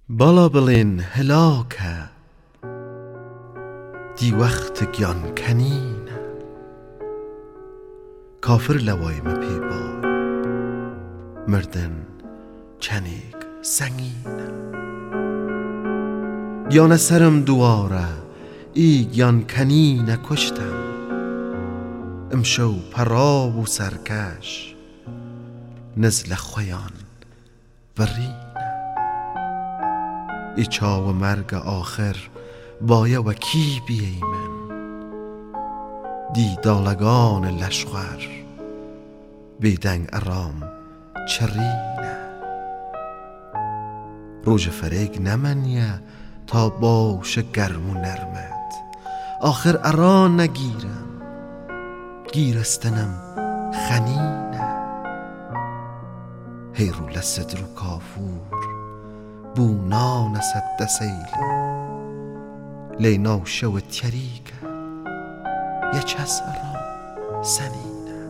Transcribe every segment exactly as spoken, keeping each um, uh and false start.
بالا بلین هلاکه دی وقت گیان کنین کافر لوای مپی بای مردن چنیگ سنگین گیان سرم دواره ای گیان کنین کشتم امشو پراب و سرکش نزل خویان ورین ای چاو مرگ آخر بایه و کی بیای من دی دالگان لشخر بیدنگ ارام چرینه روژ فریگ نمنیه تا باشه گرم و نرمت آخر اران نگیرم گیرستنم خنینه هیرو لسد رو کافور بونان سد سیل لینا شو تریگه یچس ارام سنینه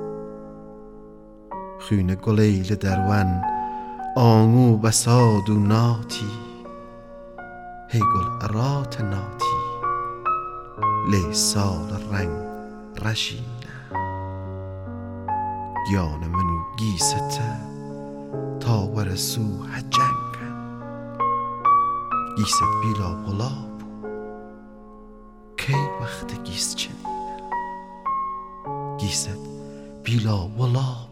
خونه گلیل درون آنگو بساد و ناتی هی گل ارات ناتی لی سال رنگ رشینه گیان منو گیسته تا ورسو هجنگن گیست بیلا بلا بو کی وقت گیس چنینه گیست بیلا بلا